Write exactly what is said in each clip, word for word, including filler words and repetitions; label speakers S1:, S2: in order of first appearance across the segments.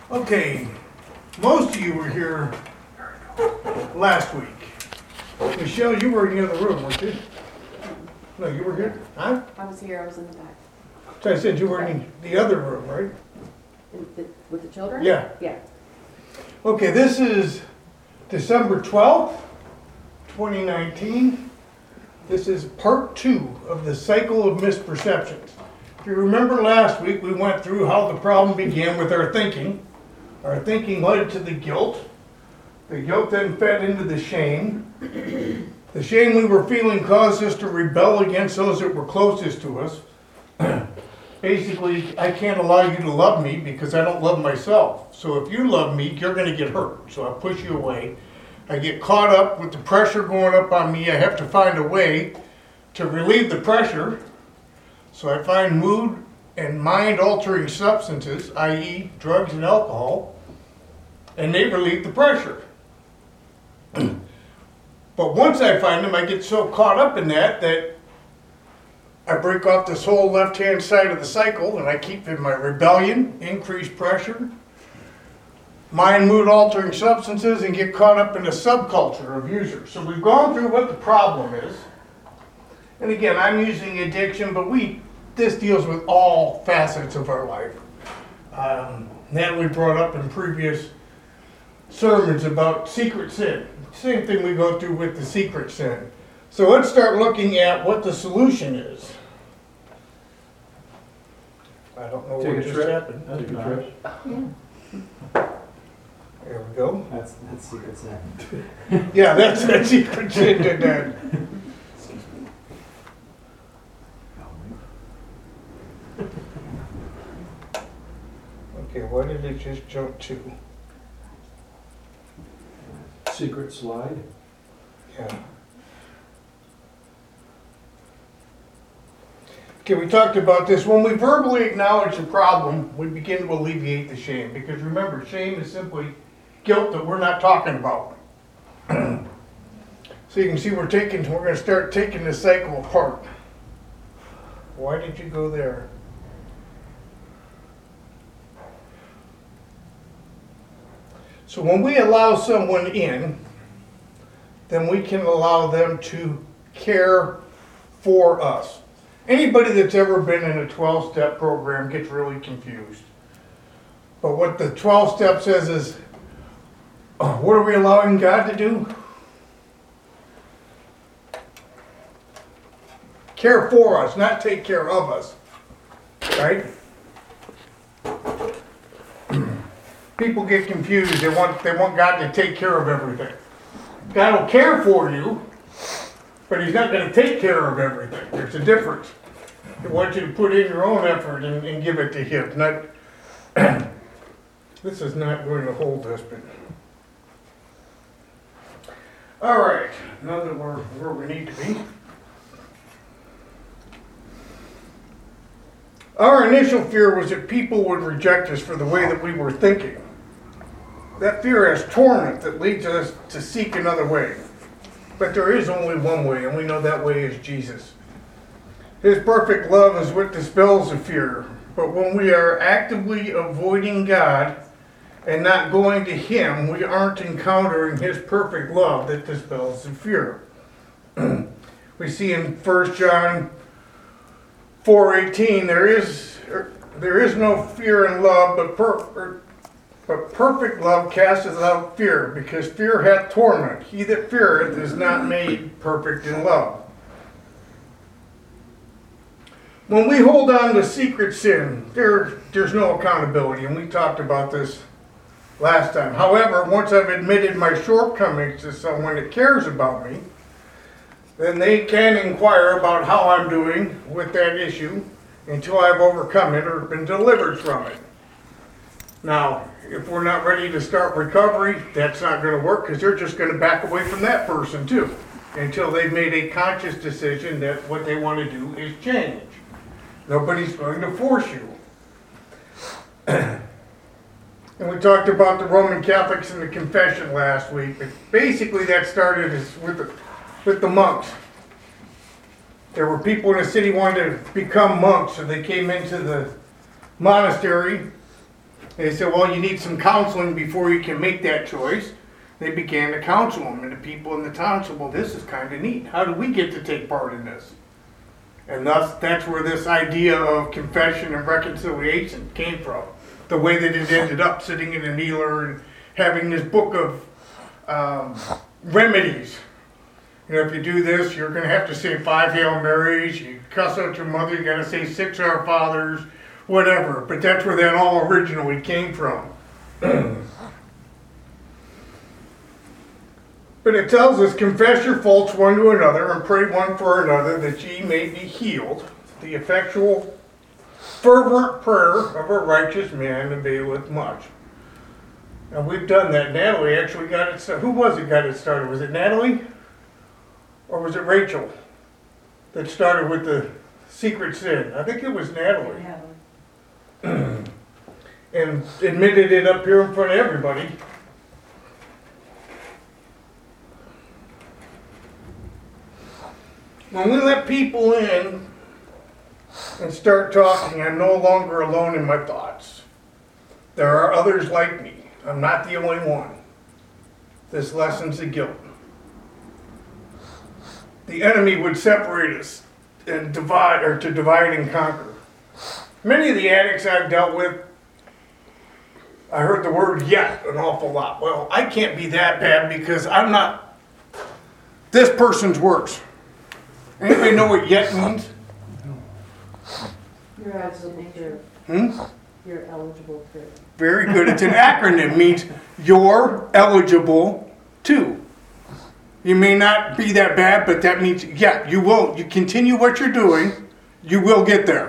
S1: Okay, most of you were here last week. Michelle, you were in the other room, weren't you? No, you were here? Huh?
S2: I was here, I was in the back.
S1: So I said you were in the other room, right?
S2: In the, with the children?
S1: Yeah.
S2: Yeah.
S1: Okay, this is December twelfth, twenty nineteen. This is part two of the cycle of misperceptions. If you remember last week, we went through how the problem began with our thinking. Our thinking led to the guilt. The guilt then fed into the shame. The shame we were feeling caused us to rebel against those that were closest to us. Basically, I can't allow you to love me because I don't love myself. So if you love me, you're going to get hurt. So I push you away. I get caught up with the pressure going up on me. I have to find a way to relieve the pressure. So I find mood and mind-altering substances, that is drugs and alcohol, and they relieve the pressure. But once I find them, I get so caught up in that that I break off this whole left-hand side of the cycle, and I keep in my rebellion, increased pressure, mind, mood-altering substances, and get caught up in the subculture of users. So we've gone through what the problem is. And again, I'm using addiction, but we this deals with all facets of our life. Um, Natalie brought up in previous sermons about secret sin. Same thing we go through with the secret sin. So let's start looking at what the solution is. I don't know
S3: Take
S1: what
S3: a
S1: just
S3: trip.
S1: happened.
S3: Take a trip.
S1: There we go.
S3: That's, that's secret sin.
S1: Yeah, that's that secret sin did that. Okay, what did it just jump to?
S3: Secret slide.
S1: Yeah. Okay, we talked about this. When we verbally acknowledge the problem, we begin to alleviate the shame. Because remember, shame is simply guilt that we're not talking about. So you can see we're taking, we're going to start taking this cycle apart. Why did you go there? So when we allow someone in, then we can allow them to care for us. Anybody that's ever been in a twelve-step program gets really confused. But what the twelve step says is, oh, what are we allowing God to do? Care for us, not take care of us. Right? People get confused. They want, they want God to take care of everything. God will care for you, but He's not going to take care of everything. There's a difference. He wants you to put in your own effort and, and give it to Him. Not, this is not going to hold this, but... All right, now that we're where we need to be. Our initial fear was that people would reject us for the way that we were thinking. That fear has torment that leads us to seek another way. But there is only one way, and we know that way is Jesus. His perfect love is what dispels the fear. But when we are actively avoiding God and not going to Him, we aren't encountering His perfect love that dispels the fear. We see in First John four eighteen, there is there is no fear in love, but per, but perfect love casteth out fear, because fear hath torment. He that feareth is not made perfect in love. When we hold on to secret sin, there there's no accountability, and we talked about this last time. However, once I've admitted my shortcomings to someone that cares about me, then they can inquire about how I'm doing with that issue until I've overcome it or been delivered from it. Now, if we're not ready to start recovery, that's not going to work, because they're just going to back away from that person too, until they've made a conscious decision that what they want to do is change. Nobody's going to force you. And we talked about the Roman Catholics and the confession last week, but basically that started as with the with the monks. There were people in the city who wanted to become monks, so they came into the monastery They said, well, you need some counseling before you can make that choice. They began to counsel them, and the people in the town said, well, this is kind of neat. How do we get to take part in this? And thus, that's where this idea of confession and reconciliation came from. The way that it ended up sitting in a kneeler and having this book of um, remedies. You know, if you do this, you're going to have to say five Hail Marys. You cuss out your mother, you got to say six Our Fathers, whatever. But that's where that all originally came from. But it tells us, confess your faults one to another and pray one for another that ye may be healed. The effectual, fervent prayer of a righteous man availeth much. And we've done that. Natalie actually got it started. Who was it got it started? Was it Natalie? Or was it Rachel that started with the secret sin? I think it was Natalie. And admitted it up here in front of everybody. When we let people in and start talking, I'm no longer alone in my thoughts. There are others like me. I'm not the only one. This lessens the guilt. The enemy would separate us and divide, or to divide and conquer. Many of the addicts I've dealt with, I heard the word yet an awful lot. Well, I can't be that bad because I'm not this person's worse. Anybody know what yet means?
S2: You're eligible for,
S1: Hmm?
S2: you're eligible for.
S1: Very good. It's an acronym. It means you're eligible to. You may not be that bad, but that means, yeah, you will. You continue what you're doing, you will get there.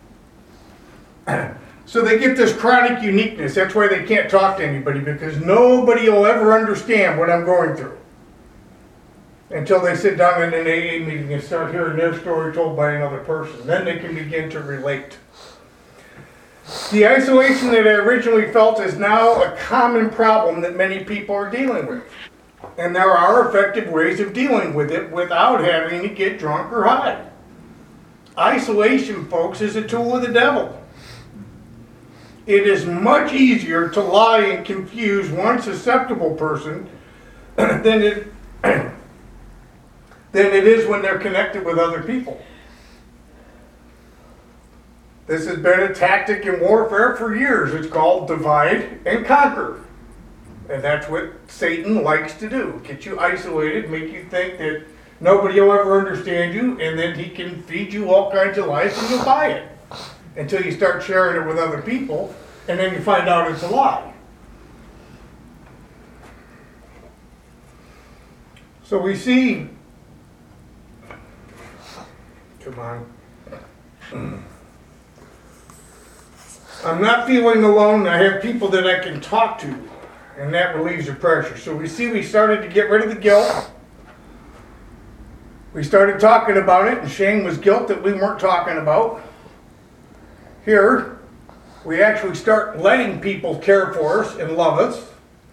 S1: So they get this chronic uniqueness. That's why they can't talk to anybody, because nobody will ever understand what I'm going through. Until they sit down in an A A meeting and start hearing their story told by another person. Then they can begin to relate. The isolation that I originally felt is now a common problem that many people are dealing with. And there are effective ways of dealing with it without having to get drunk or high. Isolation, folks, is a tool of the devil. It is much easier to lie and confuse one susceptible person than it than it is when they're connected with other people. This has been a tactic in warfare for years. It's called divide and conquer. And that's what Satan likes to do. Get you isolated, make you think that nobody will ever understand you, and then he can feed you all kinds of lies and you'll buy it. Until you start sharing it with other people, and then you find out it's a lie. So we see, come on. I'm not feeling alone. I have people that I can talk to, and that relieves the pressure. So we see we started to get rid of the guilt. We started talking about it, and shame was guilt that we weren't talking about. Here, we actually start letting people care for us and love us.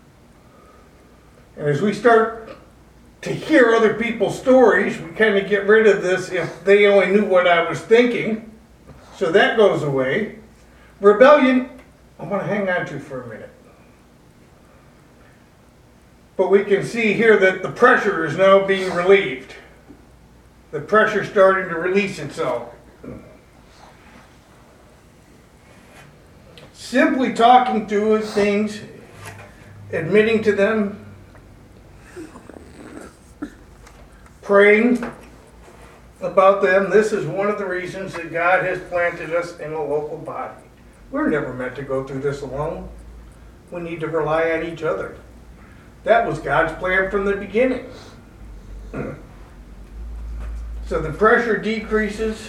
S1: And as we start to hear other people's stories, we kind of get rid of this if they only knew what I was thinking. So that goes away. Rebellion, I want to hang on to for a minute. But we can see here that the pressure is now being relieved. The pressure starting to release itself. Simply talking through things, admitting to them, praying about them. This is one of the reasons that God has planted us in a local body. We're never meant to go through this alone. We need to rely on each other. That was God's plan from the beginning. So the pressure decreases.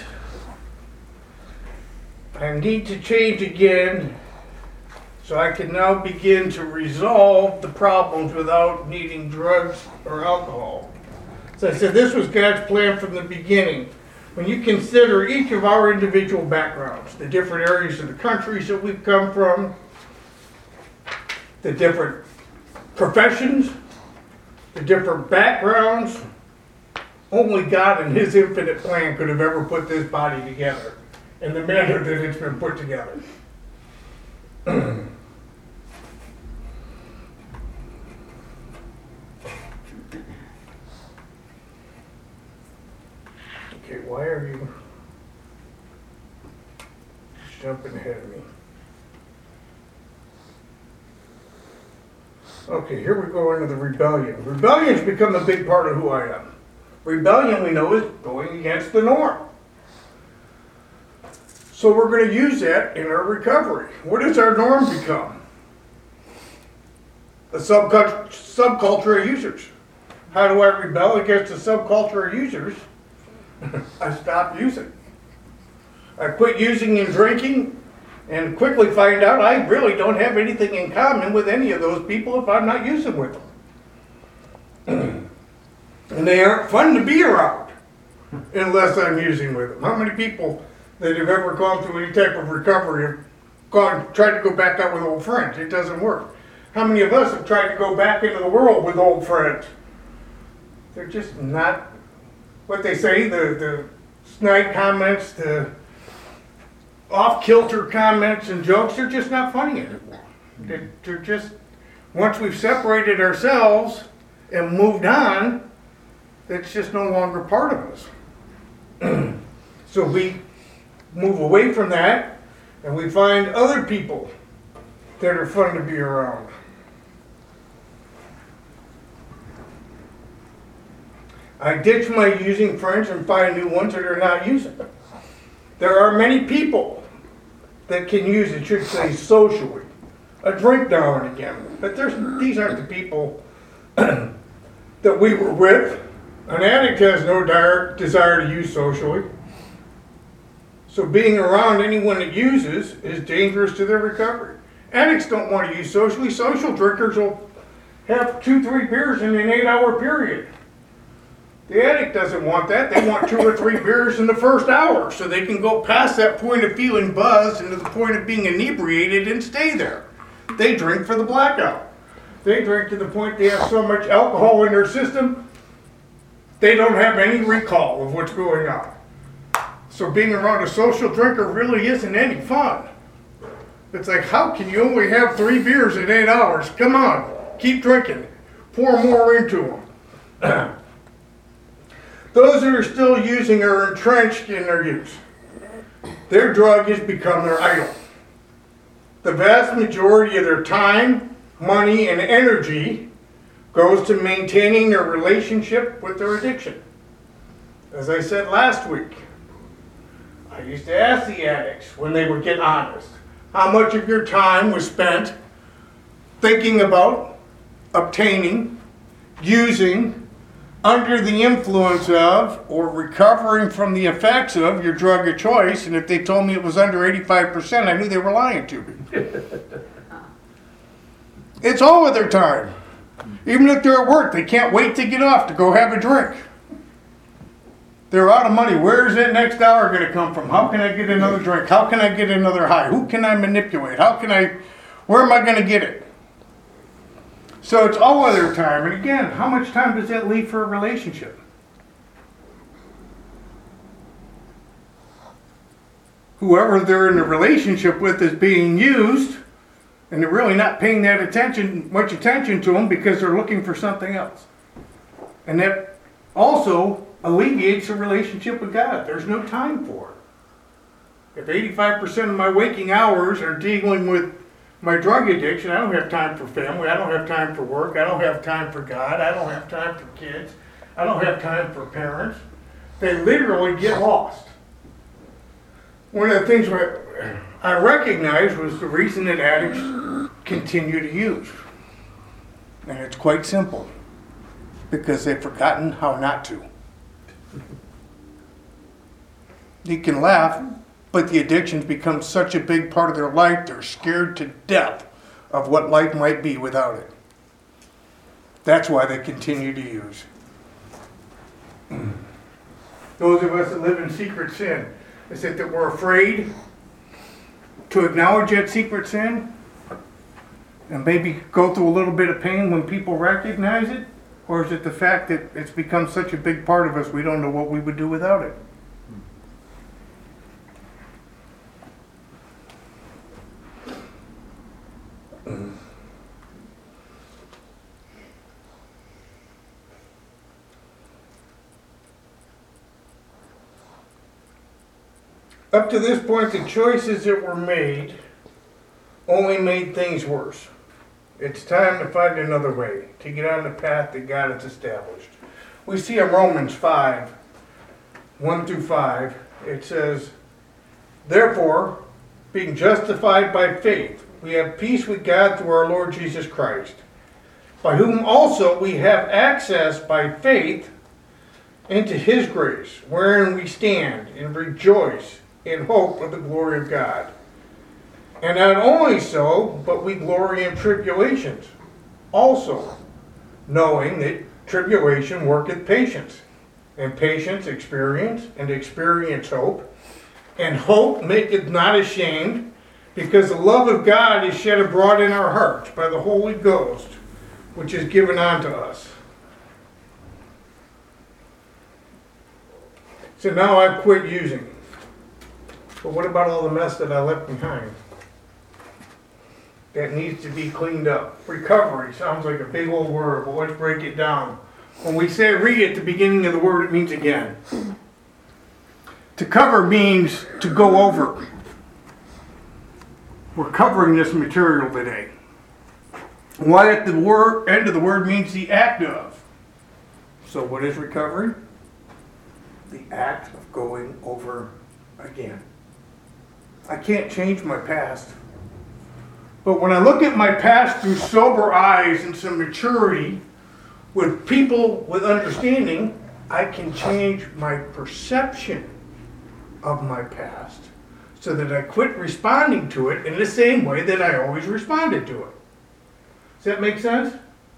S1: I need to change again so I can now begin to resolve the problems without needing drugs or alcohol. So I said this was God's plan from the beginning. When you consider each of our individual backgrounds, the different areas of the countries that we've come from, the different professions, the different backgrounds, only God in His infinite plan could have ever put this body together in the manner that it's been put together. jumping ahead of me. Okay, here we go into the rebellion. Rebellion's become a big part of who I am. Rebellion, we know, is going against the norm. So we're going to use that in our recovery. What does our norm become? A subculture, subculture of users. How do I rebel against a subculture of users? I stop using. I quit using and drinking, and quickly find out I really don't have anything in common with any of those people if I'm not using with them. And they aren't fun to be around unless I'm using with them. How many people that have ever gone through any type of recovery have gone, tried to go back out with old friends? It doesn't work. How many of us have tried to go back into the world with old friends? They're just not, what they say, the, the snide comments, the off-kilter comments and jokes, they're just not funny anymore. They're, they're just, once we've separated ourselves and moved on, it's just no longer part of us. So we move away from that and we find other people that are fun to be around. I ditch my using friends and find new ones that are not using. There are many people that can use, it should say, socially. A drink now and again. But there's, these aren't the people that we were with. An addict has no dire, desire to use socially. So being around anyone that uses is dangerous to their recovery. Addicts don't want to use socially. Social drinkers will have two, three beers in an eight-hour period. The addict doesn't want that. They want two or three beers in the first hour so they can go past that point of feeling buzzed and to the point of being inebriated and stay there. They drink for the blackout. They drink to the point they have so much alcohol in their system, they don't have any recall of what's going on. So being around a social drinker really isn't any fun. It's like, how can you only have three beers in eight hours? Come on, keep drinking. Pour more into them. Those that are still using are entrenched in their use. Their drug has become their idol. The vast majority of their time, money, and energy goes to maintaining their relationship with their addiction. As I said last week, I used to ask the addicts when they would get honest, how much of your time was spent thinking about, obtaining, using, under the influence of, or recovering from the effects of your drug of choice, and if they told me it was under eighty-five percent, I knew they were lying to me. It's all of their time. Even if they're at work, they can't wait to get off to go have a drink. They're out of money. Where is that next hour going to come from? How can I get another drink? How can I get another high? Who can I manipulate? How can I, where am I going to get it? So it's all of their time. And again, how much time does that leave for a relationship? Whoever they're in a relationship with is being used, and they're really not paying that attention, much attention to them because they're looking for something else. And that also alleviates a relationship with God. There's no time for it. If eighty-five percent of my waking hours are dealing with my drug addiction, I don't have time for family, I don't have time for work, I don't have time for God, I don't have time for kids, I don't have time for parents. They literally get lost. One of the things I recognized was the reason that addicts continue to use. And it's quite simple. Because they've forgotten how not to. You can laugh, but the addiction's become such a big part of their life, they're scared to death of what life might be without it. That's why they continue to use. Those of us that live in secret sin, is it that we're afraid to acknowledge that secret sin and maybe go through a little bit of pain when people recognize it? Or is it the fact that it's become such a big part of us we don't know what we would do without it? Up to this point, the choices that were made only made things worse. It's time to find another way, to get on the path that God has established. We see in Romans five, one through five, it says, therefore, being justified by faith, we have peace with God through our Lord Jesus Christ, by whom also we have access by faith into his grace, wherein we stand and rejoice in hope of the glory of God. And not only so, but we glory in tribulations also, knowing that tribulation worketh patience, and patience experience, and experience hope, and hope maketh not ashamed, because the love of God is shed abroad in our hearts by the Holy Ghost, which is given unto us. So now I've quit using. But what about all the mess that I left behind? That needs to be cleaned up. Recovery sounds like a big old word, but let's break it down. When we say read at the beginning of the word, it means again. To cover means to go over. We're covering this material today. Why at the word, end of the word means the act of. So what is recovery? The act of going over again. I can't change my past. But when I look at my past through sober eyes and some maturity, with people with understanding, I can change my perception of my past so that I quit responding to it in the same way that I always responded to it. Does that make sense?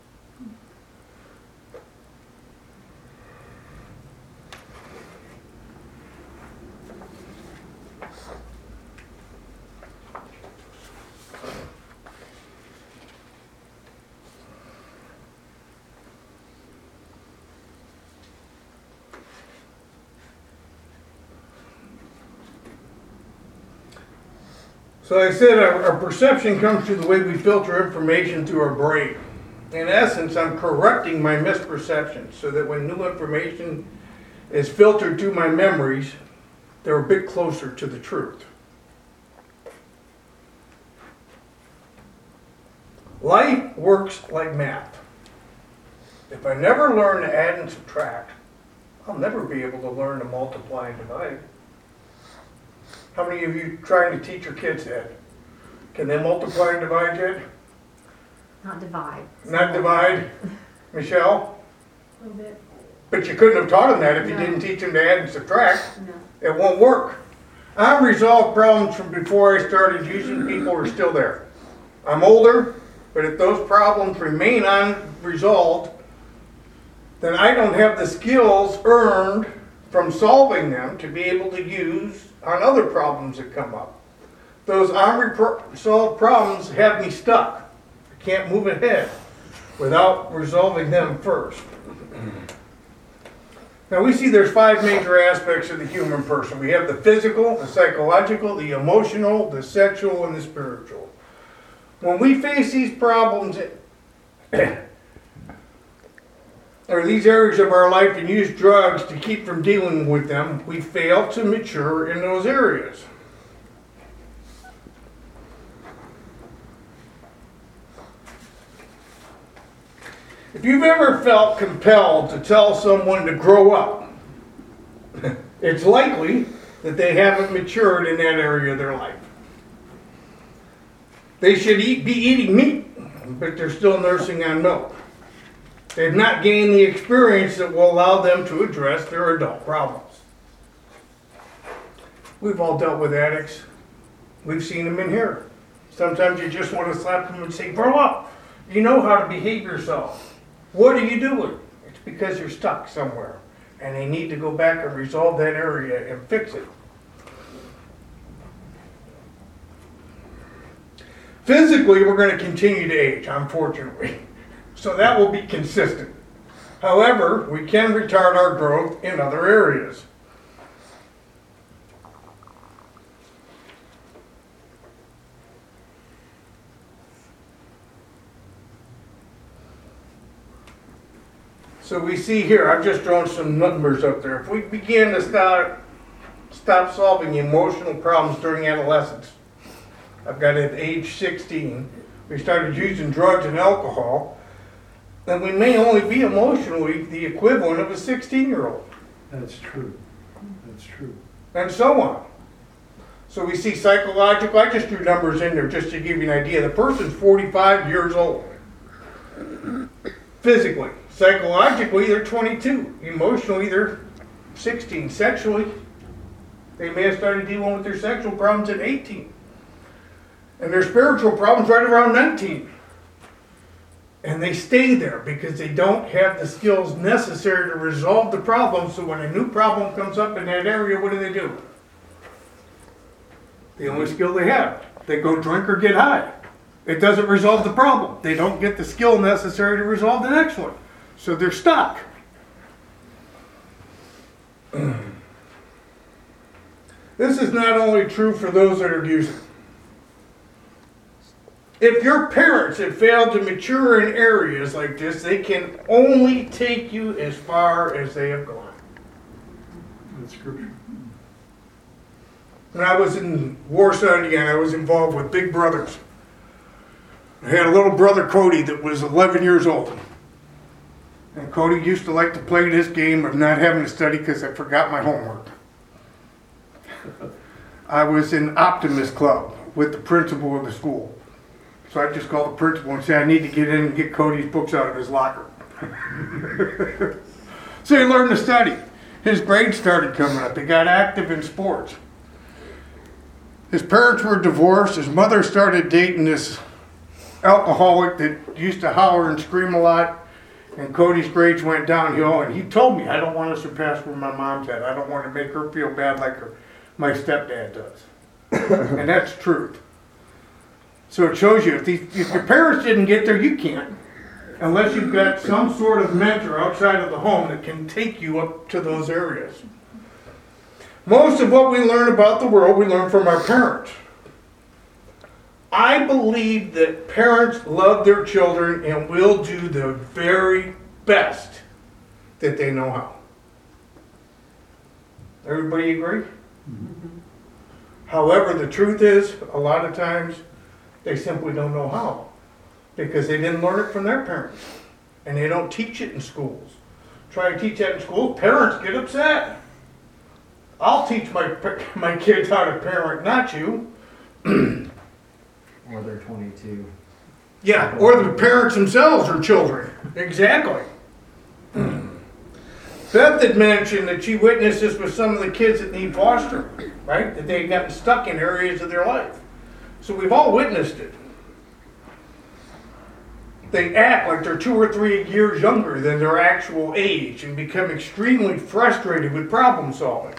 S1: So I said our, our perception comes through the way we filter information through our brain. In essence, I'm correcting my misperceptions so that when new information is filtered through my memories, they're a bit closer to the truth. Life works like math. If I never learn to add and subtract, I'll never be able to learn to multiply and divide. How many of you trying to teach your kids that? Can they multiply and divide yet?
S2: Not divide.
S1: Not divide? Michelle?
S2: A little bit.
S1: But you couldn't have taught them that if you
S2: No.
S1: didn't teach them to add and subtract.
S2: No.
S1: It won't work. Unresolved problems from before I started using people are still there. I'm older, but if those problems remain unresolved, then I don't have the skills earned from solving them to be able to use on other problems that come up. Those unresolved problems have me stuck. I can't move ahead without resolving them first. Now we see there's five major aspects of the human person. We have the physical, the psychological, the emotional, the sexual, and the spiritual. When we face these problems or these areas of our life and use drugs to keep from dealing with them, we fail to mature in those areas. If you've ever felt compelled to tell someone to grow up, it's likely that they haven't matured in that area of their life. They should eat, be eating meat, but they're still nursing on milk. They've not gained the experience that will allow them to address their adult problems. We've all dealt with addicts. We've seen them in here. Sometimes you just want to slap them and say, grow up. You know how to behave yourself. What are you doing? It's because you're stuck somewhere. And they need to go back and resolve that area and fix it. Physically, we're going to continue to age, unfortunately. So that will be consistent. However, we can retard our growth in other areas. So we see here, I've just drawn some numbers up there. If we begin to start stop solving emotional problems during adolescence. I've got at age sixteen, we started using drugs and alcohol, then we may only be emotionally the equivalent of a sixteen-year-old,
S3: That's true. That's true.
S1: and so on. So we see psychological, I just threw numbers in there just to give you an idea. The person's forty-five years old. Physically. Psychologically, they're twenty-two. Emotionally, they're sixteen. Sexually, they may have started dealing with their sexual problems at eighteen. And their spiritual problems right around nineteen. And they stay there because they don't have the skills necessary to resolve the problem. So when a new problem comes up in that area, what do they do? The only skill they have, they go drink or get high. It doesn't resolve the problem. They don't get the skill necessary to resolve the next one. So they're stuck. This is not only true for those that are using. If your parents have failed to mature in areas like this, they can only take you as far as they have gone.
S3: That's scripture.
S1: When I was in Warsaw, Indiana, I was involved with Big Brothers. I had a little brother, Cody, that was eleven years old. And Cody used to like to play this game of not having to study because I forgot my homework. I was in Optimist Club with the principal of the school. So I just called the principal and said, I need to get in and get Cody's books out of his locker. So he learned to study. His grades started coming up. He got active in sports. His parents were divorced. His mother started dating this alcoholic that used to holler and scream a lot. And Cody's grades went downhill. And he told me, I don't want to surpass where my mom's at. I don't want to make her feel bad like her, my stepdad does. And that's truth. So it shows you, if, these, if your parents didn't get there, you can't. Unless you've got some sort of mentor outside of the home that can take you up to those areas. Most of what we learn about the world, we learn from our parents. I believe that parents love their children and will do the very best that they know how. Everybody agree? Mm-hmm. However, the truth is, a lot of times, they simply don't know how. Because they didn't learn it from their parents. And they don't teach it in schools. Try to teach that in school, parents get upset. I'll teach my my kids how to parent, not you.
S4: Or they're twenty-two.
S1: Yeah, or the parents themselves are children. Exactly. Beth had mentioned that she witnessed this with some of the kids that need fostering, right? That they had gotten stuck in areas of their life. So we've all witnessed it. They act like they're two or three years younger than their actual age and become extremely frustrated with problem solving.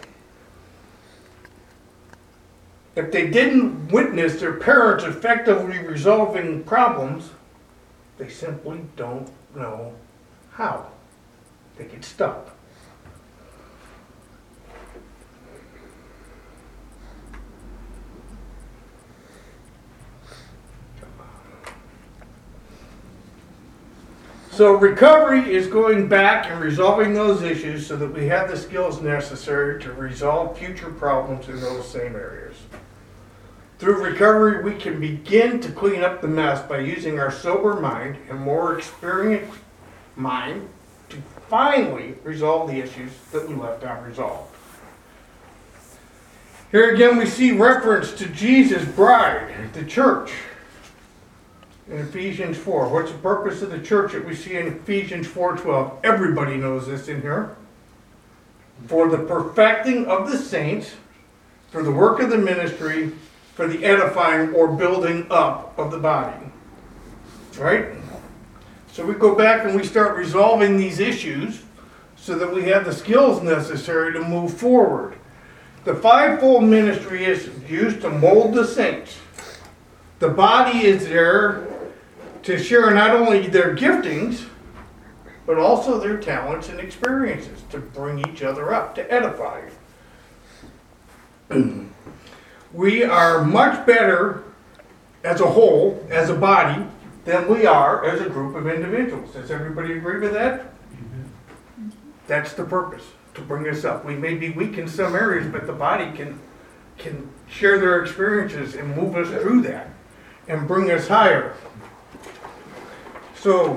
S1: If they didn't witness their parents effectively resolving problems, they simply don't know how. They get stuck. So recovery is going back and resolving those issues so that we have the skills necessary to resolve future problems in those same areas. Through recovery, we can begin to clean up the mess by using our sober mind and more experienced mind to finally resolve the issues that we left unresolved. Here again we see reference to Jesus' bride, the church. In Ephesians four. What's the purpose of the church that we see in Ephesians four twelve? Everybody knows this in here. For the perfecting of the saints, for the work of the ministry, for the edifying or building up of the body. Right? So we go back and we start resolving these issues so that we have the skills necessary to move forward. The fivefold ministry is used to mold the saints. The body is there to share not only their giftings, but also their talents and experiences to bring each other up, to edify. We are much better as a whole, as a body, than we are as a group of individuals. Does everybody agree with that? That's the purpose. to bring us up. We may be weak in some areas, but the body can can share their experiences and move us through that and bring us higher. So,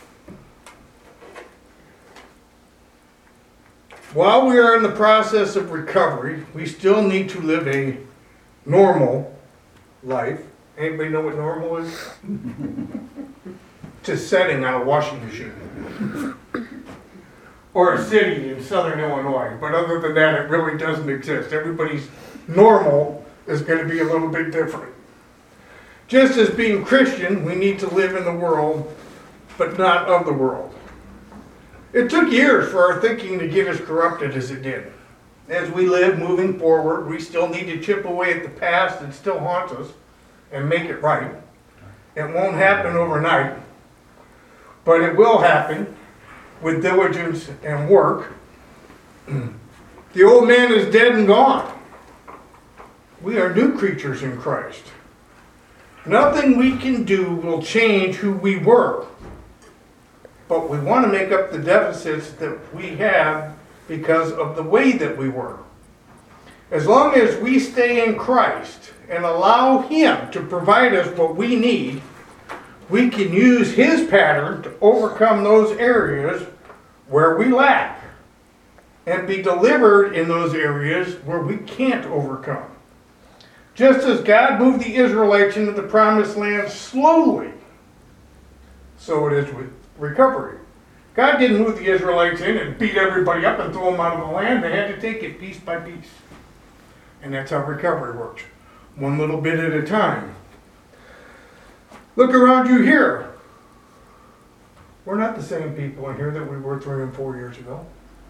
S1: while we are in the process of recovery, we still need to live a normal life. Anybody know what normal is? It's a setting on a washing machine. Or a city in southern Illinois. But other than that, it really doesn't exist. Everybody's normal is going to be a little bit different. Just as being Christian, we need to live in the world, but not of the world. It took years for our thinking to get as corrupted as it did. As we live moving forward, we still need to chip away at the past that still haunts us and make it right. It won't happen overnight, but it will happen with diligence and work. The old man is dead and gone. We are new creatures in Christ. Nothing we can do will change who we were. But we want to make up the deficits that we have because of the way that we were. As long as we stay in Christ and allow Him to provide us what we need, we can use His pattern to overcome those areas where we lack and be delivered in those areas where we can't overcome. Just as God moved the Israelites into the promised land slowly, so it is with recovery. God didn't move the Israelites in and beat everybody up and throw them out of the land. They had to take it piece by piece. And that's how recovery works. One little bit at a time. Look around you here. We're not the same people in here that we were three and four years ago.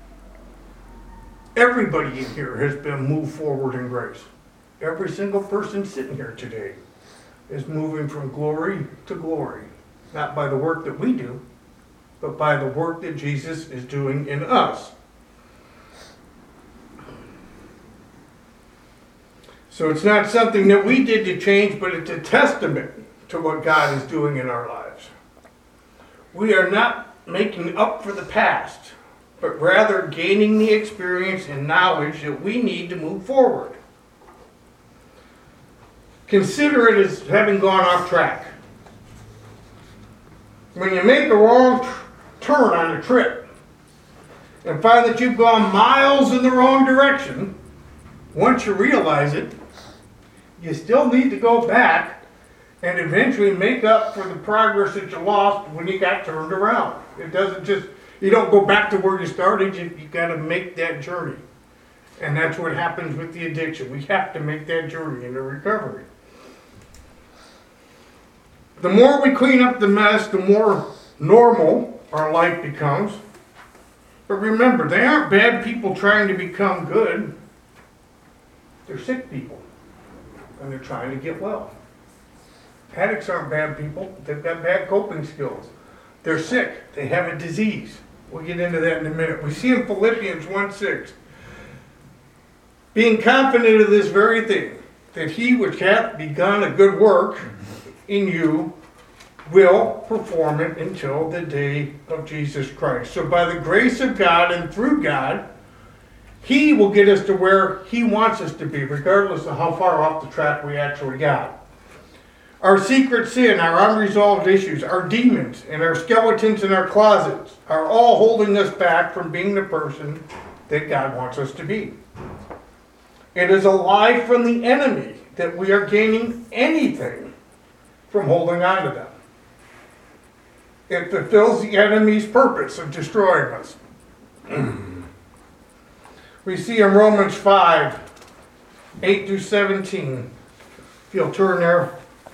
S1: Everybody in here has been moved forward in grace. Every single person sitting here today is moving from glory to glory. Not by the work that we do, but by the work that Jesus is doing in us. So it's not something that we did to change, but it's a testament to what God is doing in our lives. We are not making up for the past, but rather gaining the experience and knowledge that we need to move forward. Consider it as having gone off track. When you make a wrong t- turn on a trip and find that you've gone miles in the wrong direction, once you realize it, you still need to go back and eventually make up for the progress that you lost when you got turned around. It doesn't just, you don't go back to where you started, you, you got to make that journey. And that's what happens with the addiction. We have to make that journey into recovery. The more we clean up the mess, the more normal our life becomes. But remember, they aren't bad people trying to become good. They're sick people. And they're trying to get well. Addicts aren't bad people. They've got bad coping skills. They're sick. They have a disease. We'll get into that in a minute. We see in Philippians one six, being confident of this very thing, that he which hath begun a good work in you will perform it until the day of Jesus Christ. So by the grace of God and through God, He will get us to where He wants us to be, regardless of how far off the track we actually got. Our secret sin, our unresolved issues, our demons, and our skeletons in our closets are all holding us back from being the person that God wants us to be. It is a lie from the enemy that we are gaining anything from holding on to them. It fulfills the enemy's purpose of destroying us. We see in Romans five, eight through seventeen. If you'll turn there.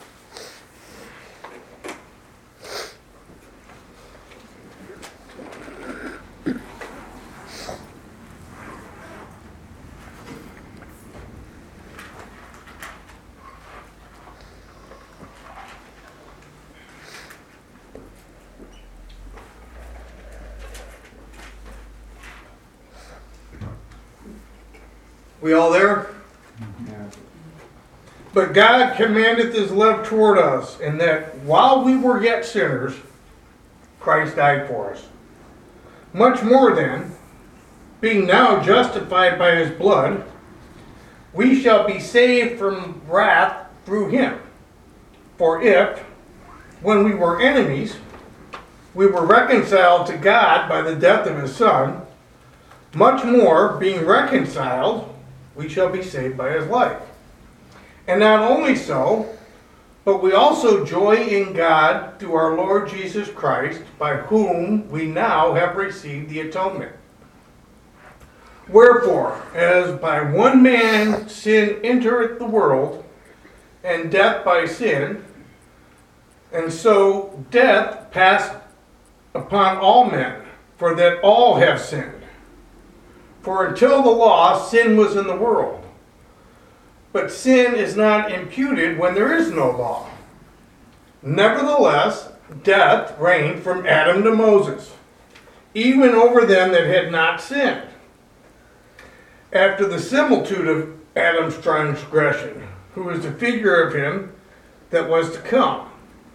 S1: We all there?
S3: Yeah.
S1: But God commandeth His love toward us, in that while we were yet sinners, Christ died for us. Much more then, being now justified by his blood, we shall be saved from wrath through him. For if, when we were enemies, we were reconciled to God by the death of his Son, much more, being reconciled, we shall be saved by his life. And not only so, but we also joy in God through our Lord Jesus Christ, by whom we now have received the atonement. Wherefore, as by one man sin entereth the world, and death by sin, and so death passed upon all men, for that all have sinned. For until the law, sin was in the world. But sin is not imputed when there is no law. Nevertheless, death reigned from Adam to Moses, even over them that had not sinned, after the similitude of Adam's transgression, who is the figure of him that was to come.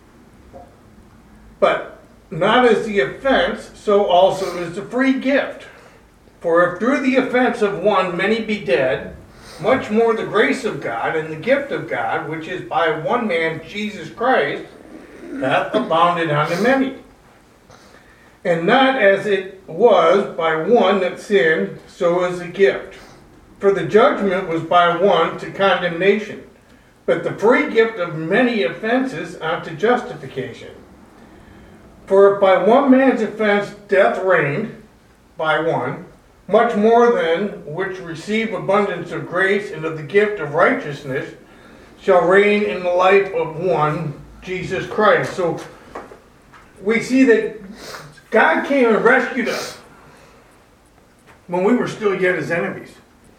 S1: But not as the offense, so also is the free gift. For if through the offense of one many be dead, much more the grace of God and the gift of God, which is by one man, Jesus Christ, hath abounded unto many. And not as it was by one that sinned, so is the gift. For the judgment was by one to condemnation, but the free gift of many offenses unto justification. For if by one man's offense death reigned, by one, much more than which receive abundance of grace and of the gift of righteousness shall reign in the life of one, Jesus Christ. So we see that God came and rescued us when we were still yet his enemies.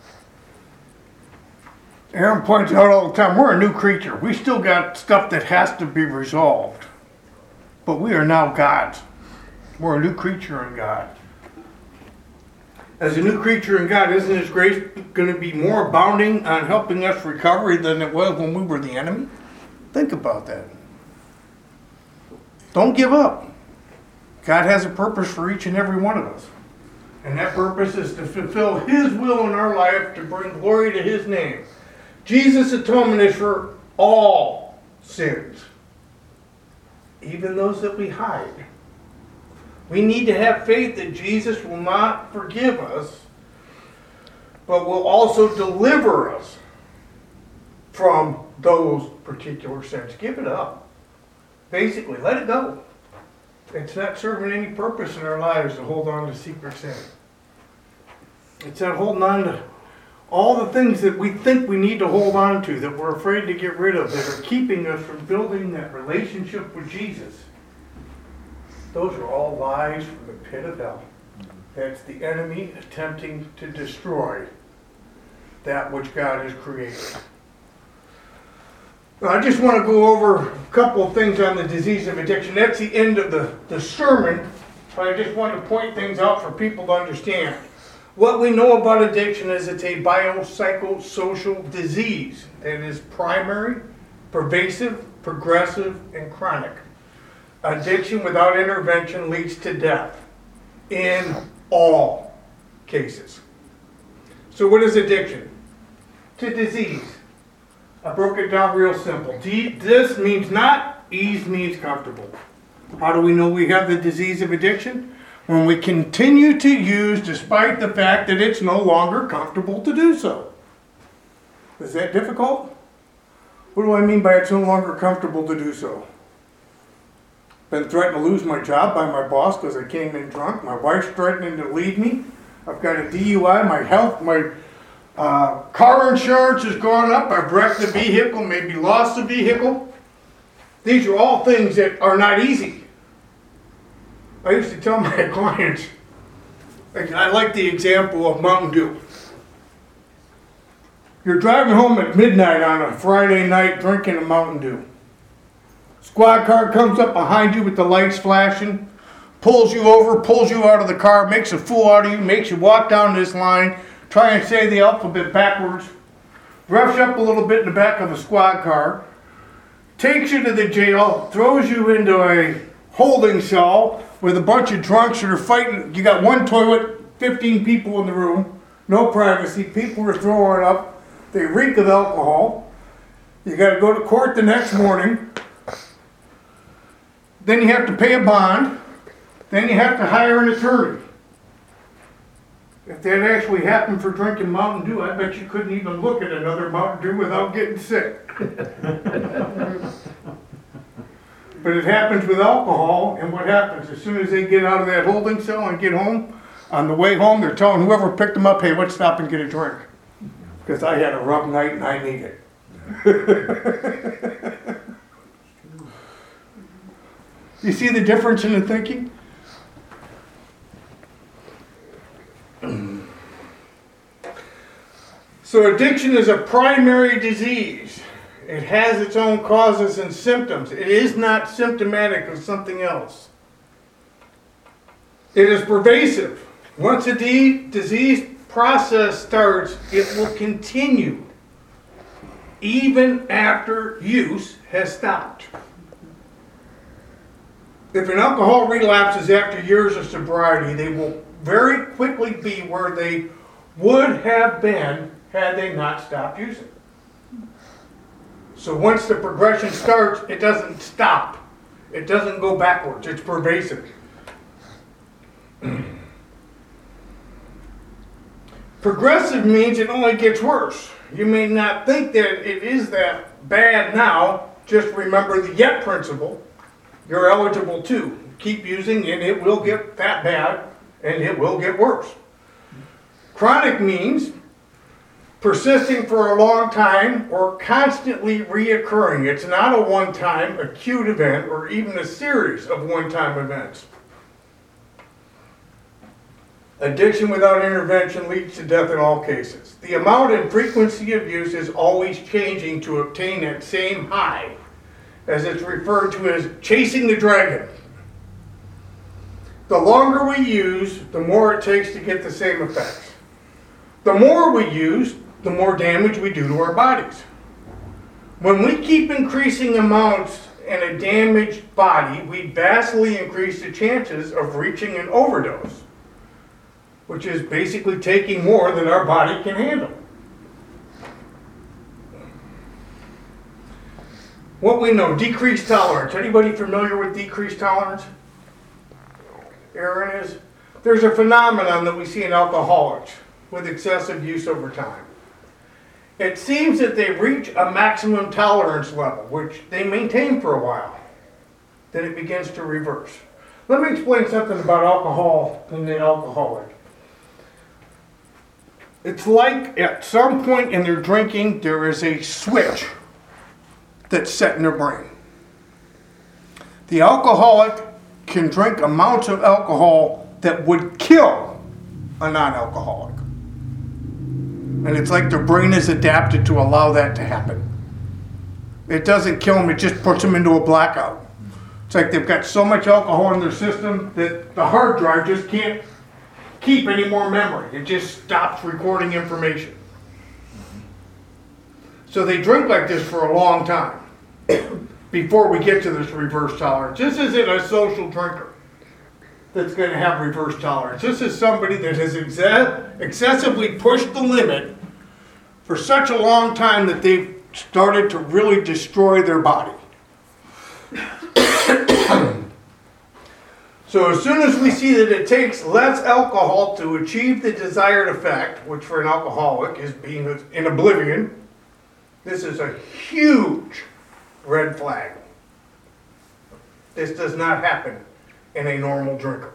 S1: Aaron points out all the time, we're a new creature. We still got stuff that has to be resolved. But we are now God's. We're a new creature in God. As a new creature in God, isn't his grace going to be more abounding on helping us recover than it was when we were the enemy? Think about that. Don't give up. God has a purpose for each and every one of us. And that purpose is to fulfill his will in our life, to bring glory to his name. Jesus' atonement is for all sins, even those that we hide. We need to have faith that Jesus will not forgive us, but will also deliver us from those particular sins. Give it up. Basically, let it go. It's not serving any purpose in our lives to hold on to secret sin. It's not holding on to all the things that we think we need to hold on to, that we're afraid to get rid of, that are keeping us from building that relationship with Jesus. Those are all lies from the pit of hell. That's the enemy attempting to destroy that which God has created. I just want to go over a couple of things on the disease of addiction. That's the end of the, the sermon, but I just want to point things out for people to understand. What we know about addiction is it's a biopsychosocial disease that is primary, pervasive, progressive, and chronic. Addiction without intervention leads to death in all cases. So what is addiction? It's a disease. I broke it down real simple. This means not, ease means comfortable. How do we know we have the disease of addiction? When we continue to use despite the fact that it's no longer comfortable to do so. Is that difficult? What do I mean by it's no longer comfortable to do so? Been threatened to lose my job by my boss because I came in drunk. My wife's threatening to leave me. I've got a D U I. My health, my uh, car insurance has gone up. I've wrecked the vehicle, maybe lost the vehicle. These are all things that are not easy. I used to tell my clients, I like the example of Mountain Dew. You're driving home at midnight on a Friday night drinking a Mountain Dew. Squad car comes up behind you with the lights flashing, pulls you over, pulls you out of the car, makes a fool out of you, makes you walk down this line, try and say the alphabet backwards, roughs you up a little bit in the back of a squad car, takes you to the jail, throws you into a holding cell with a bunch of drunks that are fighting. You got one toilet fifteen people in the room, no privacy, people are throwing up, they reek of alcohol. You gotta go to court the next morning. Then you have to pay a bond. Then you have to hire an attorney. If that actually happened for drinking Mountain Dew, I bet you couldn't even look at another Mountain Dew without getting sick. But it happens with alcohol, and what happens? As soon as they get out of that holding cell and get home, on the way home, they're telling whoever picked them up, hey, let's stop and get a drink. Because I had a rough night and I need it. You see the difference in the thinking? So addiction is a primary disease. It has its own causes and symptoms. It is not symptomatic of something else. It is pervasive. Once a de- disease process starts, it will continue even after use has stopped. If an alcohol relapses after years of sobriety, they will very quickly be where they would have been had they not stopped using. So once the progression starts, it doesn't stop. It doesn't go backwards. It's pervasive. Progressive means it only gets worse. You may not think that it is that bad now. Just remember the yet principle. You're eligible to keep using, and it will get that bad, and it will get worse. Chronic means persisting for a long time or constantly reoccurring. It's not a one-time acute event or even a series of one-time events. Addiction without intervention leads to death in all cases. The amount and frequency of use is always changing to obtain that same high, as it's referred to as chasing the dragon. The longer we use, the more it takes to get the same effects. The more we use, the more damage we do to our bodies. When we keep increasing amounts in a damaged body, we vastly increase the chances of reaching an overdose, which is basically taking more than our body can handle. What we know, decreased tolerance. Anybody familiar with decreased tolerance? Aaron is? There's a phenomenon that we see in alcoholics with excessive use over time. It seems that they reach a maximum tolerance level, which they maintain for a while. Then it begins to reverse. Let me explain something about alcohol and the alcoholic. It's like at some point in their drinking, there is a switch that's set in their brain. The alcoholic can drink amounts of alcohol that would kill a non-alcoholic. And it's like their brain is adapted to allow that to happen. It doesn't kill them, it just puts them into a blackout. It's like they've got so much alcohol in their system that the hard drive just can't keep any more memory. It just stops recording information. So they drink like this for a long time before we get to this reverse tolerance. This isn't a social drinker that's going to have reverse tolerance. This is somebody that has exa- excessively pushed the limit for such a long time that they've started to really destroy their body. So as soon as we see that it takes less alcohol to achieve the desired effect, which for an alcoholic is being in oblivion, this is a huge red flag. This does not happen in a normal drinker.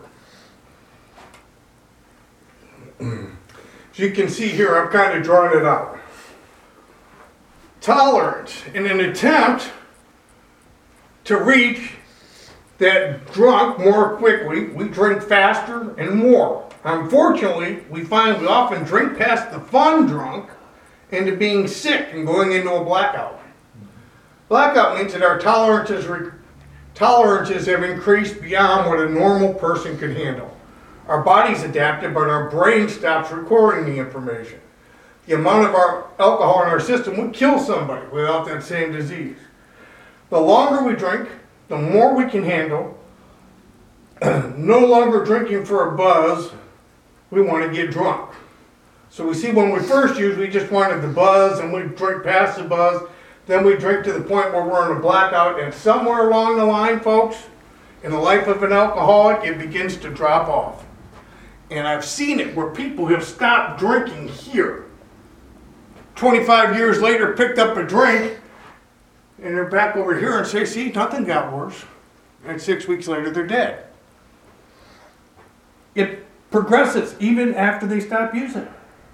S1: As you can see here, I've kind of drawn it out. Tolerance. In an attempt to reach that drunk more quickly, we drink faster and more. Unfortunately, we find we often drink past the fun drunk into being sick and going into a blackout. Blackout means that our tolerances, re- tolerances have increased beyond what a normal person could handle. Our body's adapted, but our brain stops recording the information. The amount of our alcohol in our system would kill somebody without that same disease. The longer we drink, the more we can handle. No longer drinking for a buzz, we want to get drunk. So we see when we first use, we just wanted the buzz and we drink past the buzz. Then we drink to the point where we're in a blackout, and somewhere along the line, folks, in the life of an alcoholic, it begins to drop off. And I've seen it where people have stopped drinking here. twenty-five years later, picked up a drink, and they're back over here and say, see, nothing got worse. And six weeks later, they're dead. It progresses even after they stop using.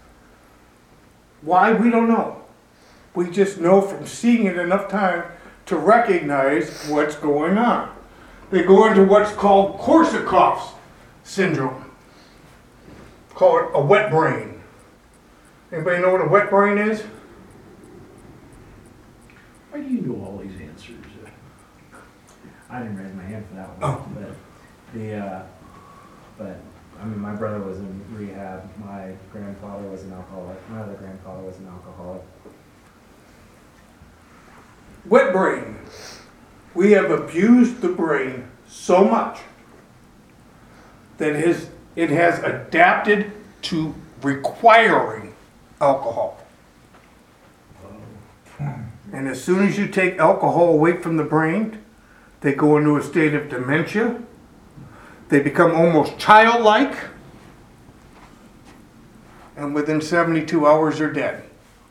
S1: Why? We don't know. We just know from seeing it enough time to recognize what's going on. They go into what's called Korsakoff's syndrome. Call it a wet brain. Anybody know what a wet brain is?
S3: Why do you know all these answers?
S4: I didn't raise my hand for that one,
S1: Oh.
S4: but the, uh, but, I mean, my brother was in rehab, my grandfather was an alcoholic, my other grandfather was an alcoholic.
S1: Wet brain. We have abused the brain so much that it has, it has adapted to requiring alcohol. And as soon as you take alcohol away from the brain, they go into a state of dementia. They become almost childlike. And within seventy-two hours, they're dead.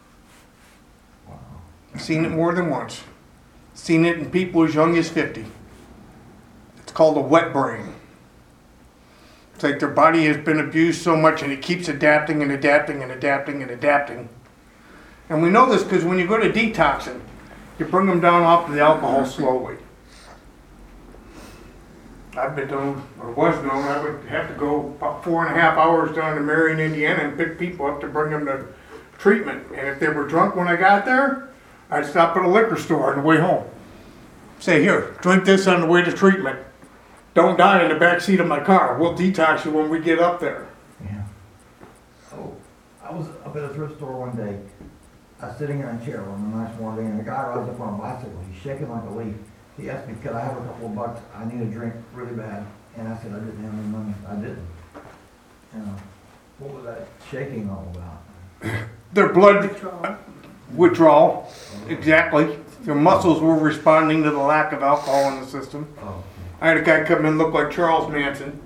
S1: Seen it more than once. Seen it in people as young as fifty. It's called a wet brain. It's like their body has been abused so much and it keeps adapting and adapting and adapting and adapting. And we know this because when you go to detoxing, you bring them down off of the alcohol slowly. I've been known, or was known, I would have to go about four and a half hours down to Marion, Indiana and pick people up to bring them to treatment. And if they were drunk when I got there, I'd stop at a liquor store on the way home. Say, here, drink this on the way to treatment. Don't die in the back seat of my car. We'll detox you when we get up there.
S5: Yeah. Oh, I was up at a thrift store one day. I was sitting in a chair on a nice warm day, and the guy rides up on a bicycle. He's shaking like a leaf. He asked me, could I have a couple of bucks? I need a drink really bad. And I said, I didn't have any money. I didn't. You know, what was that shaking all about?
S1: Their blood withdrawal, exactly. Their muscles were responding to the lack of alcohol in the system.
S5: Oh.
S1: I had a guy come in, look like Charles Manson.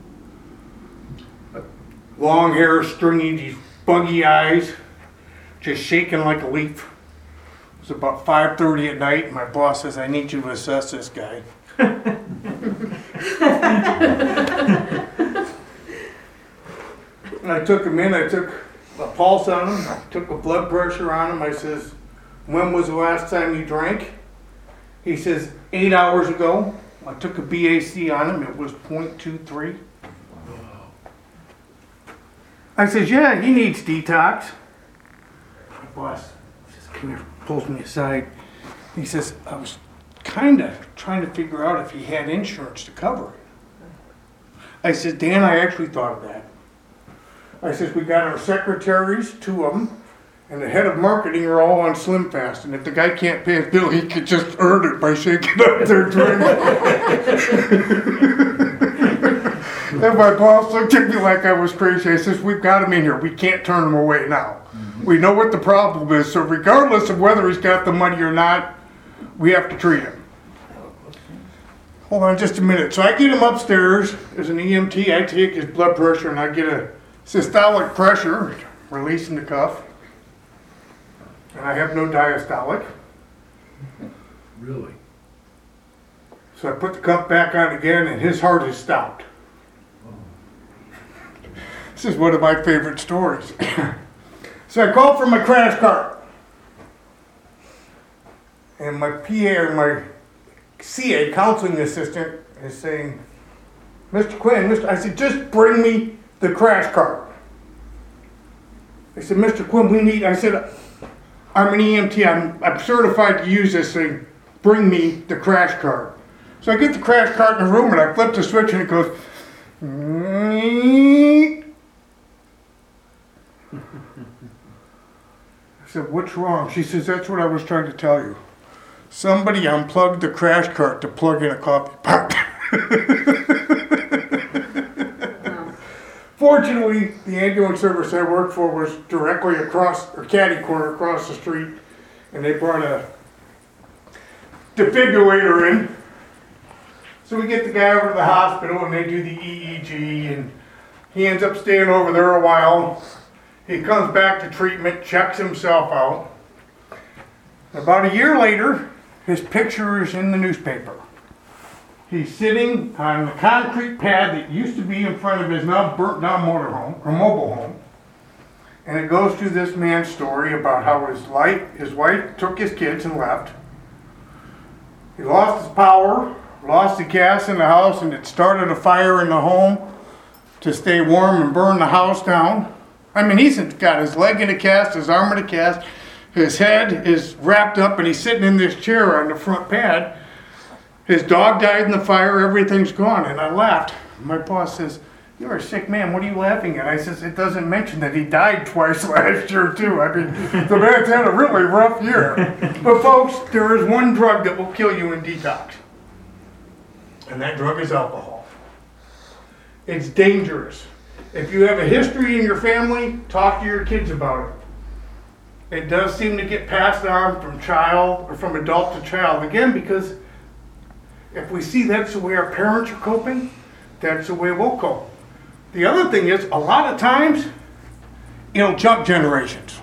S1: Long hair, stringy, these buggy eyes, just shaking like a leaf. It was about five thirty at night, and my boss says, I need you to assess this guy. And I took him in, I took a pulse on him, I took a blood pressure on him. I says, when was the last time you drank? He says, eight hours ago. I took a B A C on him, it was point two three. I says, yeah, he needs detox. My boss says, come here, pulls me aside. He says, I was kind of trying to figure out if he had insurance to cover it. I said, Dan, I actually thought of that. I says, we got our secretaries, two of them, and the head of marketing are all on Slim Fast. And if the guy can't pay his bill, he could just earn it by shaking up their drink. And my boss looked at me like I was crazy. I says, we've got him in here. We can't turn him away now. Mm-hmm. We know what the problem is. So regardless of whether he's got the money or not, we have to treat him. Hold on just a minute. So I get him upstairs as an E M T. I take his blood pressure and I get a systolic pressure, releasing the cuff. And I have no diastolic.
S3: Really?
S1: So I put the cuff back on again and his heart has stopped. This is one of my favorite stories. So I called for my crash cart. And my P A or my C A, counseling assistant, is saying, Mister Quinn, Mister I said, just bring me the crash cart. They said, Mister Quinn, we need, I said, I'm an E M T, I'm, I'm certified to use this thing. Bring me the crash cart. So I get the crash cart in the room and I flip the switch and it goes, I said, what's wrong? She says, that's what I was trying to tell you. Somebody unplugged the crash cart to plug in a coffee pot.
S2: No.
S1: Fortunately, the ambulance service I worked for was directly across, or catty corner across the street, and they brought a defibrillator in. So we get the guy over to the hospital and they do the E E G, and he ends up staying over there a while. He comes back to treatment, checks himself out. About a year later, his picture is in the newspaper. He's sitting on the concrete pad that used to be in front of his now burnt down motorhome, or mobile home. And it goes through this man's story about how his life, his wife took his kids and left. He lost his power, lost the gas in the house, and it started a fire in the home to stay warm and burn the house down. I mean, he's got his leg in a cast, his arm in a cast, his head is wrapped up, and he's sitting in this chair on the front pad. His dog died in the fire, everything's gone. And I laughed. My boss says, "You're a sick man, what are you laughing at?" I says, "It doesn't mention that he died twice last year too. I mean, the man's had a really rough year." But folks, there is one drug that will kill you in detox. And that drug is alcohol. It's dangerous. If you have a history in your family, talk to your kids about it. It does seem to get passed on from child, or from adult to child. Again, because if we see that's the way our parents are coping, that's the way we'll cope. The other thing is, a lot of times, it'll jump generations.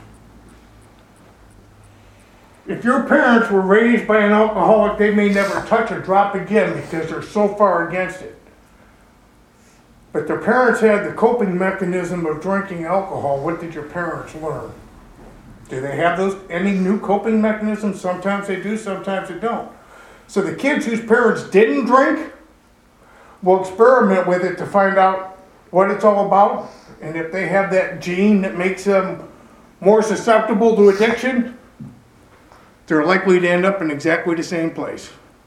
S1: If your parents were raised by an alcoholic, they may never touch a drop again because they're so far against it. But their parents had the coping mechanism of drinking alcohol. What did your parents learn? Do they have those any new coping mechanisms? Sometimes they do, sometimes they don't. So the kids whose parents didn't drink will experiment with it to find out what it's all about. And if they have that gene that makes them more susceptible to addiction, they're likely to end up in exactly the same place.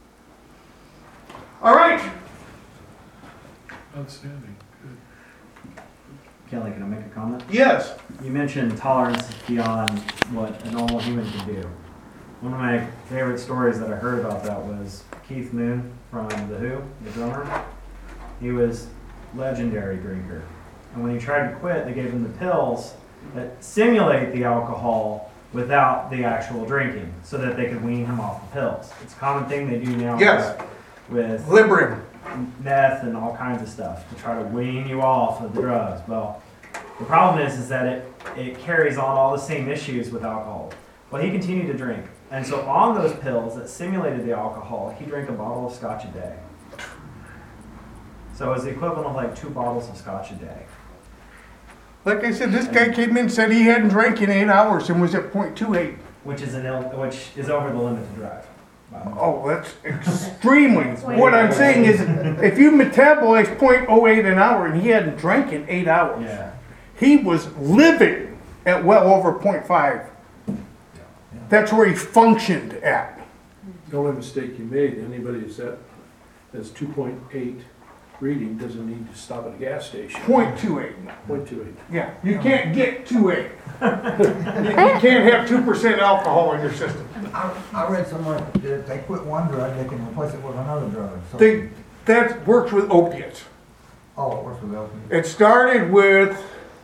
S1: All right.
S3: Outstanding, good.
S4: Kelly, can I make a comment?
S1: Yes.
S4: You mentioned tolerance beyond what a normal human can do. One of my favorite stories that I heard about that was Keith Moon from The Who, the drummer. He was a legendary drinker. And when he tried to quit, they gave him the pills that simulate the alcohol without the actual drinking, so that they could wean him off the pills. It's a common thing they do now
S1: Yes.
S4: with, with
S1: Librium.
S4: meth and all kinds of stuff to try to wean you off of the drugs. Well, the problem is, is that it, it carries on all the same issues with alcohol. Well, he continued to drink. And so on those pills that simulated the alcohol, he drank a bottle of scotch a day. So it was the equivalent of like two bottles of scotch a day.
S1: Like I said, this guy came in and said he hadn't drank in eight hours and was at point two eight.
S4: Which is an ill, which is over the limit to drive. Wow.
S1: Oh, that's extremely. What I'm saying is, if you metabolize point oh eight an hour and he hadn't drank in eight hours,
S4: Yeah.
S1: he was living at well over point five. That's where he functioned at.
S3: The only mistake you made, anybody that's at, that's two point eight reading doesn't need to stop at a gas station.
S1: point two eight.
S3: Point two eight.
S1: Yeah, you can't get two eight. You you can't have two percent alcohol in your system.
S5: I, I read somewhere that if they quit one drug, they can replace it with another drug. So,
S1: They, that works with opiates.
S5: oh, it works with opium.
S1: It started with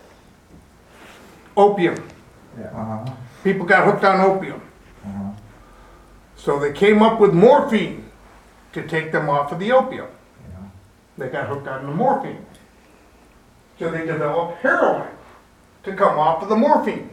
S1: opium.
S4: Yeah.
S5: Uh-huh,
S1: People got hooked on opium.
S5: uh-huh.
S1: So they came up with morphine to take them off of the opium.
S5: Yeah.
S1: They got hooked on the morphine. So they developed heroin to come off of the morphine.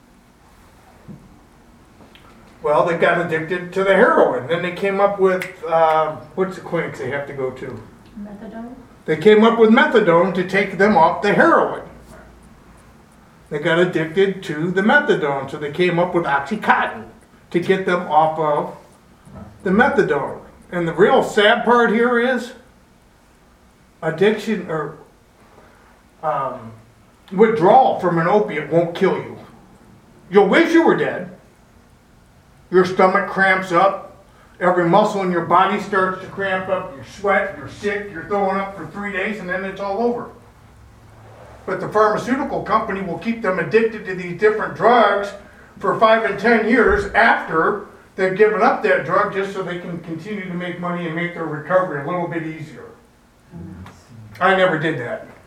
S1: Well, they got addicted to the heroin. Then they came up with, uh, what's the clinics they have to go to?
S2: Methadone?
S1: They came up with methadone to take them off the heroin. They got addicted to the methadone, so they came up with Oxycontin to get them off of the methadone. And the real sad part here is addiction or um, withdrawal from an opiate won't kill you. You'll wish you were dead. Your stomach cramps up. Every muscle in your body starts to cramp up. You sweat, you're sick, you're throwing up for three days, and then it's all over. But the pharmaceutical company will keep them addicted to these different drugs for five and ten years after they've given up that drug, just so they can continue to make money and make their recovery a little bit easier. I never did that.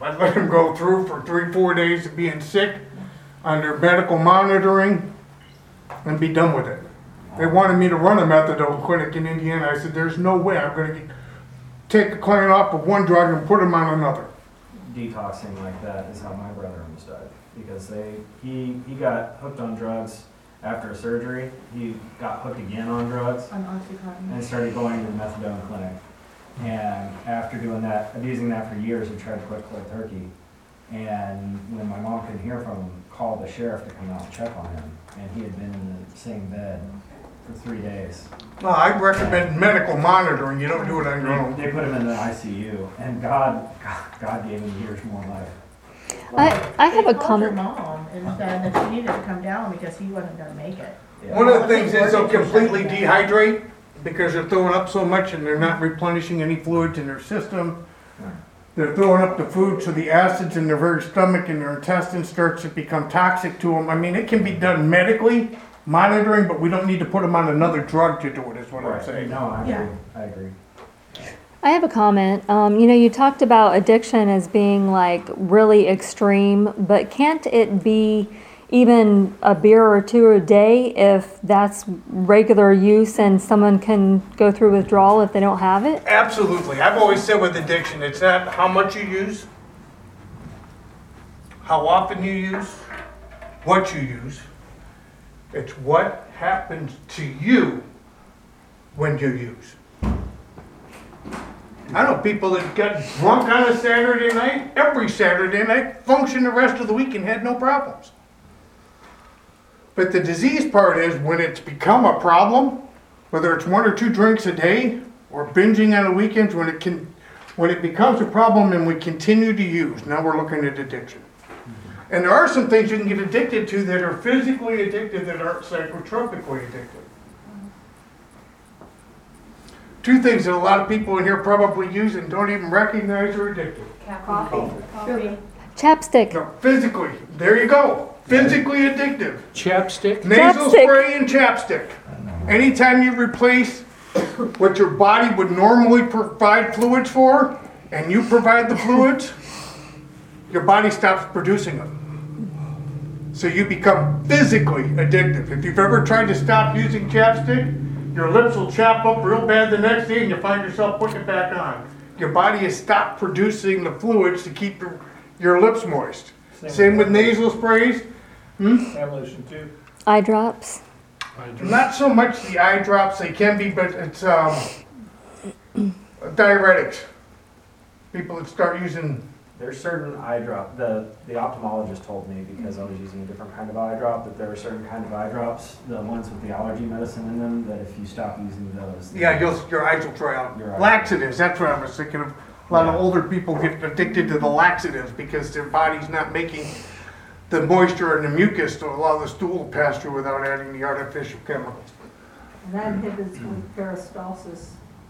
S1: I'd let them go through for three, four days of being sick under medical monitoring and be done with it. They wanted me to run a methadone clinic in Indiana. I said, there's no way I'm gonna get, take a client off of one drug and put him on another.
S4: Detoxing like that is how my brother almost died, because they he he got hooked on drugs after a surgery. He got hooked again on drugs
S2: On Oxycontin.
S4: and started going to the methadone clinic. And after doing that, abusing that for years, he tried to quit cold turkey. And when my mom couldn't hear from him, called the sheriff to come out and check on him. And he had been in the same bed for three days.
S1: Well, I recommend medical monitoring. You don't do it on your own.
S4: They, they put him in the I C U, and God, God, God gave him years more life.
S6: I, I have a
S7: They called your
S6: comment.
S7: mom and said that she needed to come down because he wasn't gonna make it.
S4: Yeah.
S1: One of the things is they'll completely dehydrate because they're throwing up so much and they're not replenishing any fluids in their system. They're throwing up the food, so the acids in their very stomach and their intestines starts to become toxic to them. I mean, it can be done medically, monitoring, but we don't need to put them on another drug to do it, is what I'm
S4: Right.
S1: saying.
S4: No, I
S7: Yeah.
S4: agree. I agree.
S6: I have a comment. Um, you know, you talked about addiction as being like really extreme, but can't it be even a beer or two a day if that's regular use and someone can go through withdrawal if they don't have it?
S1: Absolutely. I've always said with addiction, it's not how much you use, how often you use, what you use. It's what happens to you when you use. I know people that got drunk on a Saturday night, every Saturday night, functioned the rest of the week and had no problems. But the disease part is when it's become a problem, whether it's one or two drinks a day or binging on the weekends, when it can, when it becomes a problem and we continue to use, now we're looking at addiction. And there are some things you can get addicted to that are physically addictive that aren't psychotropically addictive. Two things that a lot of people in here probably use and don't even recognize are addictive.
S2: Coffee.
S7: Coffee.
S6: Chapstick.
S1: No, physically, there you go. Physically addictive.
S3: Chapstick?
S1: Nasal
S6: Chapstick.
S1: spray and chapstick. Anytime you replace what your body would normally provide fluids for, and you provide the fluids, your body stops producing them. So you become physically addictive. If you've ever tried to stop using chapstick, your lips will chap up real bad the next day and you find yourself putting it back on. Your body has stopped producing the fluids to keep your, your lips moist. Same with nasal sprays.
S3: Hand lotion too.
S6: Eye drops.
S1: Not so much the eye drops, they can be, but it's um, diuretics. People that start using,
S4: There's certain eye drop, the, the ophthalmologist told me, because I was using a different kind of eye drop, that there are certain kind of eye drops, the ones with the allergy medicine in them, that if you stop using those.
S1: yeah, you'll, your eyes will dry out.
S4: Your eyes.
S1: Laxatives, that's what I was thinking of. A lot of
S4: Yeah.
S1: older people get addicted to the laxatives because their body's not making the moisture and the mucus to allow the stool to pass through without adding the artificial chemicals.
S8: And that inhibits with peristalsis.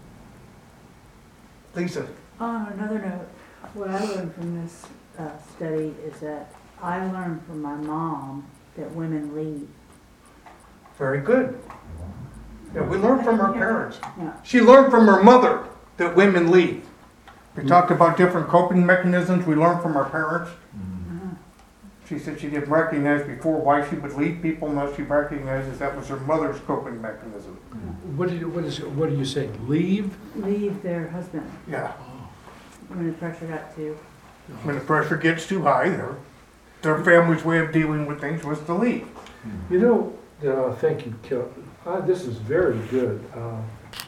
S1: Lisa,
S8: On another note, what I learned from this uh, study is that I learned from my mom that women lead.
S1: very good. Yeah, we learned from our parents.
S8: Yeah.
S1: She learned from her mother that women lead. We talked about different coping mechanisms we learned from our parents.
S8: Uh-huh.
S1: She said she didn't recognize before why she would lead people unless she recognizes that was her mother's coping mechanism.
S3: What do you, what is, what do you say, leave?
S8: Leave their husband
S1: Yeah,
S8: when the pressure got too.
S1: when the pressure gets too high, their, their family's way of dealing with things was to leave.
S3: You know, uh, thank you, Kel. Uh, this is very good. Uh,